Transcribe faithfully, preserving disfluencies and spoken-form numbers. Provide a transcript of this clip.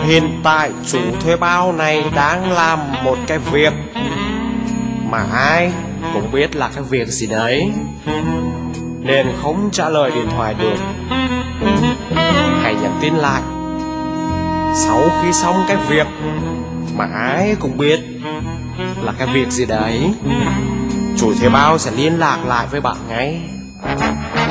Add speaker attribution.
Speaker 1: Hiện tại chủ thuê bao này đang làm một cái việc mà ai cũng biết là cái việc gì đấy, nên không trả lời điện thoại được. Hãy nhắn tin lại. Sau khi xong cái việc mà ai cũng biết là cái việc gì đấy, chủ thuê bao sẽ liên lạc lại với bạn ngay.